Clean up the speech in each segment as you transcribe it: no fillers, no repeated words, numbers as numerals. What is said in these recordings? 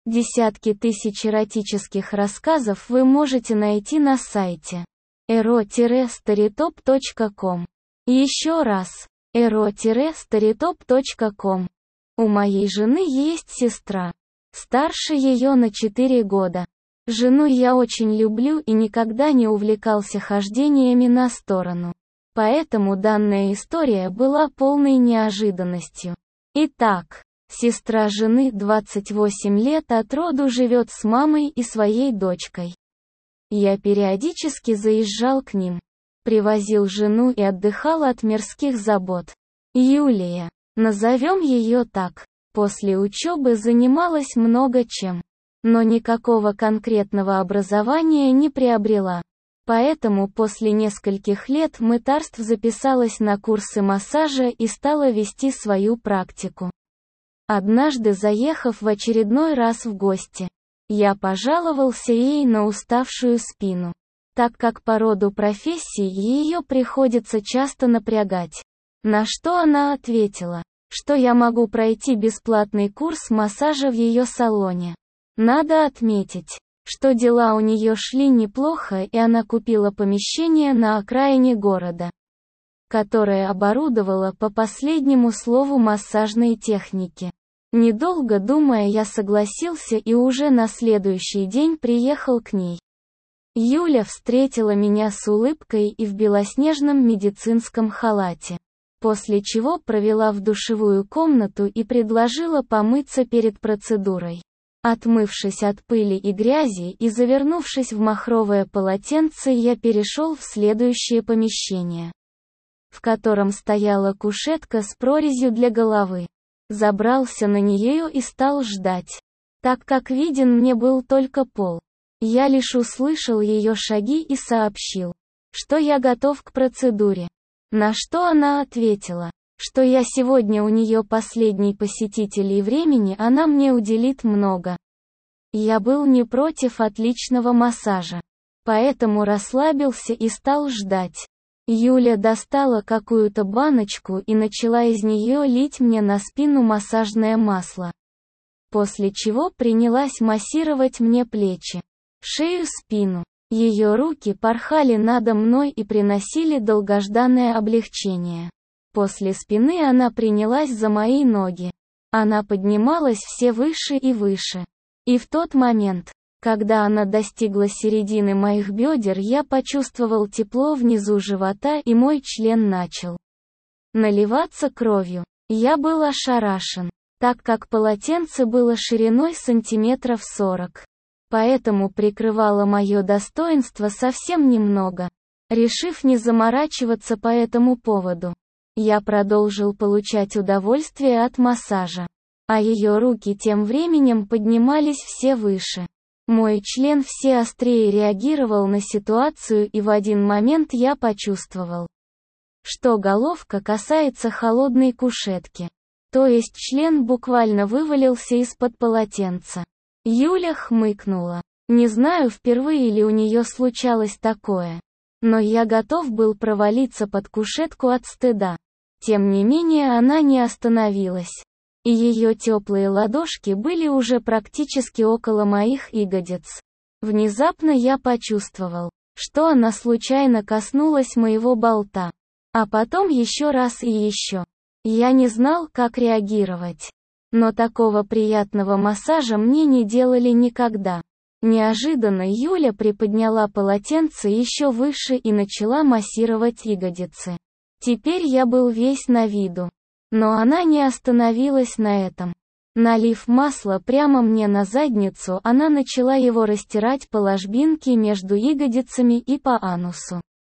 Десятки тысяч эротических рассказов вы можете найти на сайте ero-storytop.com. Еще раз, ero-storytop.com. У моей жены есть сестра. Старше ее на 4 года. Жену я очень люблю и никогда не увлекался хождениями на сторону. Поэтому данная история была полной неожиданностью. Итак, сестра жены 28 лет от роду живет с мамой и своей дочкой. Я периодически заезжал к ним. Привозил жену и отдыхал от мирских забот. Юлия, назовем ее так, после учебы занималась много чем, но никакого конкретного образования не приобрела. Поэтому после нескольких лет мытарств записалась на курсы массажа и стала вести свою практику. Однажды, заехав в очередной раз в гости, я пожаловался ей на уставшую спину, так как по роду профессии ее приходится часто напрягать. На что она ответила, что я могу пройти бесплатный курс массажа в ее салоне. Надо отметить, что дела у нее шли неплохо, и она купила помещение на окраине города, которое оборудовала по последнему слову массажной техники. Недолго думая, я согласился и уже на следующий день приехал к ней. Юля встретила меня с улыбкой и в белоснежном медицинском халате, после чего провела в душевую комнату и предложила помыться перед процедурой. Отмывшись от пыли и грязи и завернувшись в махровое полотенце, я перешел в следующее помещение, в котором стояла кушетка с прорезью для головы. Забрался на нее и стал ждать, так как виден мне был только пол. Я лишь услышал ее шаги и сообщил, что я готов к процедуре. На что она ответила, что я сегодня у нее последний посетитель и времени она мне уделит много. Я был не против отличного массажа, поэтому расслабился и стал ждать. Юля достала какую-то баночку и начала из нее лить мне на спину массажное масло, после чего принялась массировать мне плечи, шею, спину. Ее руки порхали надо мной и приносили долгожданное облегчение. После спины она принялась за мои ноги. Она поднималась все выше и выше. И в тот момент, когда она достигла середины моих бедер, я почувствовал тепло внизу живота и мой член начал наливаться кровью. Я был ошарашен, так как полотенце было шириной сантиметров 40. Поэтому прикрывало мое достоинство совсем немного. Решив не заморачиваться по этому поводу, я продолжил получать удовольствие от массажа, а ее руки тем временем поднимались все выше. Мой член все острее реагировал на ситуацию, и в один момент я почувствовал, что головка касается холодной кушетки. То есть член буквально вывалился из-под полотенца. Юля хмыкнула. Не знаю, впервые ли у нее случалось такое, но я готов был провалиться под кушетку от стыда. Тем не менее, она не остановилась, и ее теплые ладошки были уже практически около моих ягодиц. Внезапно я почувствовал, что она случайно коснулась моего болта, а потом еще раз и еще. Я не знал, как реагировать. Но такого приятного массажа мне не делали никогда. Неожиданно Юля приподняла полотенце еще выше и начала массировать ягодицы. Теперь я был весь на виду. Но она не остановилась на этом. Налив масло прямо мне на задницу, она начала его растирать по ложбинке между ягодицами и по анусу.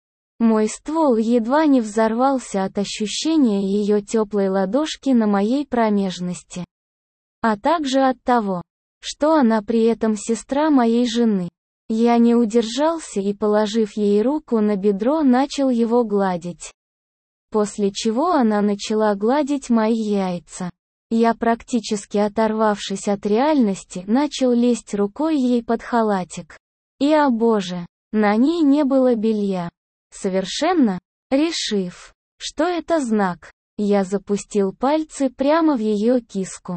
Мой ствол едва не взорвался от ощущения ее теплой ладошки на моей промежности, а также от того, что она при этом сестра моей жены. Я не удержался и, положив ей руку на бедро, начал его гладить. После чего она начала гладить мои яйца. Я, практически оторвавшись от реальности, начал лезть рукой ей под халатик. И, о боже, на ней не было белья. Совершенно, решив, что это знак, я запустил пальцы прямо в ее киску,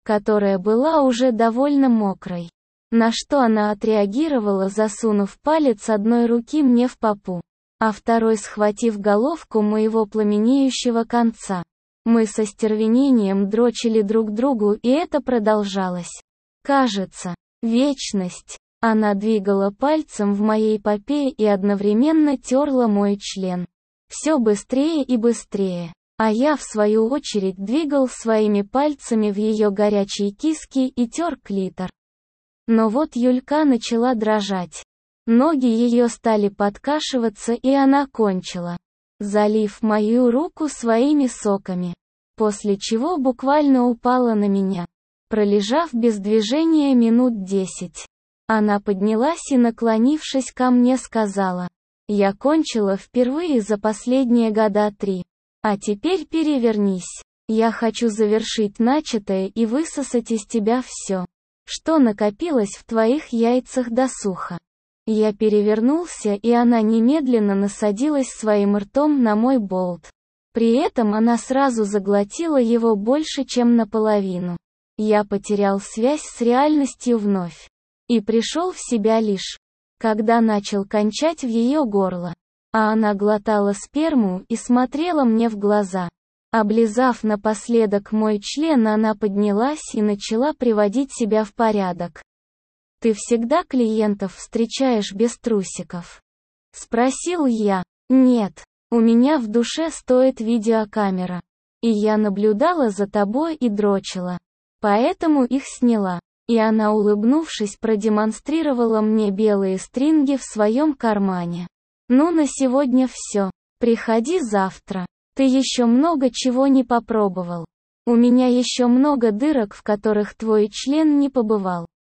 которая была уже довольно мокрой. На что она отреагировала, засунув палец одной руки мне в попу, а второй схватив головку моего пламенеющего конца. Мы со стервенением дрочили друг другу, и это продолжалось. Кажется, вечность. Она двигала пальцем в моей попе и одновременно терла мой член. Все быстрее и быстрее. А я, в свою очередь, двигал своими пальцами в ее горячие киски и тер клитор. Но вот Юлька начала дрожать. Ноги ее стали подкашиваться, и она кончила, залив мою руку своими соками. После чего буквально упала на меня, пролежав без движения минут 10. Она поднялась и, наклонившись ко мне, сказала: «Я кончила впервые за последние года 3. А теперь перевернись. Я хочу завершить начатое и высосать из тебя все, что накопилось в твоих яйцах досуха». Я перевернулся, и она немедленно насадилась своим ртом на мой болт. При этом она сразу заглотила его больше, чем наполовину. Я потерял связь с реальностью вновь. И пришел в себя лишь, когда начал кончать в ее горло. А она глотала сперму и смотрела мне в глаза. Облизав напоследок мой член, она поднялась и начала приводить себя в порядок. «Ты всегда клиентов встречаешь без трусиков?» — спросил я. «Нет. У меня в душе стоит видеокамера. И я наблюдала за тобой и дрочила. Поэтому их сняла». И она, улыбнувшись, продемонстрировала мне белые стринги в своем кармане. «Ну, на сегодня все. Приходи завтра. Ты еще много чего не попробовал. У меня еще много дырок, в которых твой член не побывал».